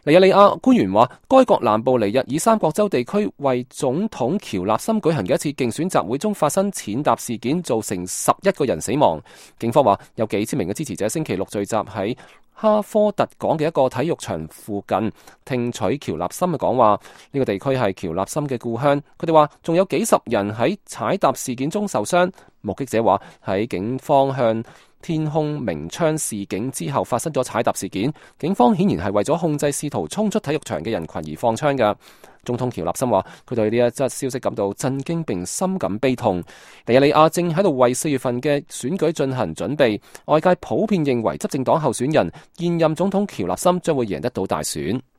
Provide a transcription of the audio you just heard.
尼日利亞官員話，該國南部尼日爾三角洲地區為總統喬納森舉行嘅一次競選集會中發生踐踏事件，造成11個人死亡。警方話有幾千名嘅支持者星期六聚集喺哈科特港嘅一個體育場附近，聽取喬納森嘅講話。呢個地區係喬納森嘅故鄉。佢哋話仲有幾十人喺踩踏事件中受傷。目擊者話喺警方向天空鳴槍示警之後發生咗踩踏事件，警方顯然係為咗控制試圖衝出體育場嘅人群而放槍㗎。總統喬納森話佢對呢一則消息感到震驚並深感悲痛。尼日利亞正喺度為4月份嘅選舉進行準備，外界普遍認為執政黨候選人現任總統喬納森將會贏得到大選。